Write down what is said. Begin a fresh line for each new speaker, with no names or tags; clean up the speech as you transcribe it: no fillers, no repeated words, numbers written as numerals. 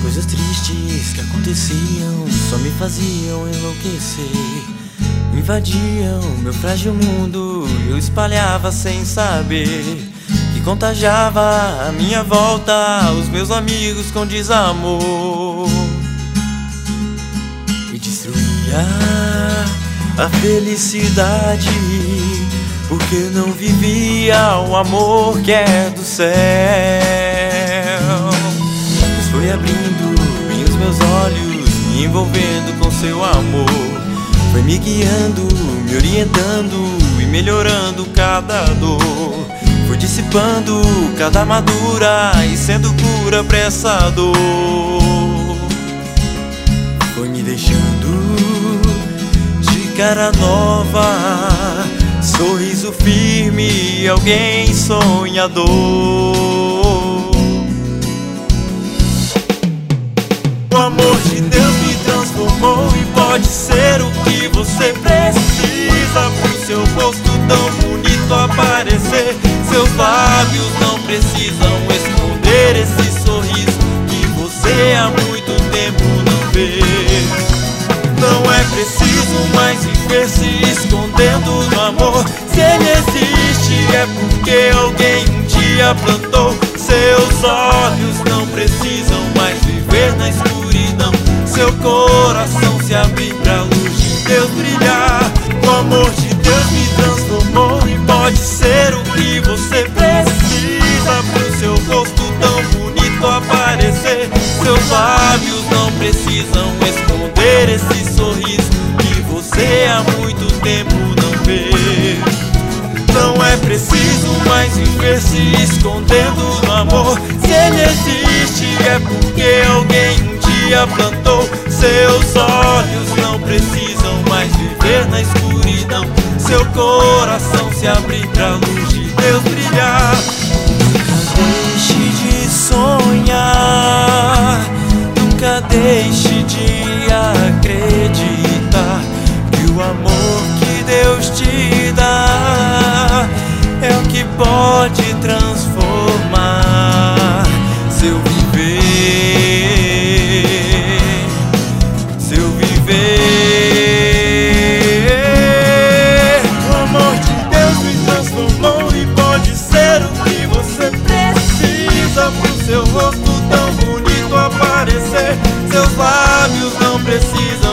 Coisas tristes que aconteciam só me faziam enlouquecer. Invadiam meu frágil mundo e eu espalhava sem saber. Que contagiava a minha volta os meus amigos com desamor. E destruía a felicidade, porque não vivia o amor que é do céu. Mas foi abrindo bem os meus olhos, me envolvendo com seu amor. Foi me guiando, me orientando e melhorando cada dor. Foi dissipando cada amargura e sendo cura pra essa dor. Foi me deixando de cara nova, sorriso firme e alguém sonhador. O amor de Deus me transformou e pode ser o que você precisa pro seu rosto tão bonito aparecer. Seus lábios não precisam esconder esse sorriso que você há muito tempo não vê. Não é preciso mais viver se escondendo no amor. Se ele existe é porque alguém um dia plantou. Seus olhos não precisam mais viver na escuridão. Seu coração se abrir pra luz de Deus brilhar. O amor de Deus me transformou e pode ser o que você precisa pro seu rosto tão bonito aparecer. Seus lábios não precisam esconder esse sorriso que você há muito tempo não vê. Não é preciso mais viver se escondendo no amor. Se ele existe é porque alguém um dia plantou. Seus olhos não precisam mais viver na escuridão. Seu coração se abrir pra luz de Deus brilhar. Nunca deixe de sonhar, nunca deixe de acreditar que o amor que Deus te dá é o que pode transformar seu viver, seu viver. O amor de Deus me transformou e pode ser o que você precisa pro seu rosto tão bonito aparecer. Seus lábios não precisam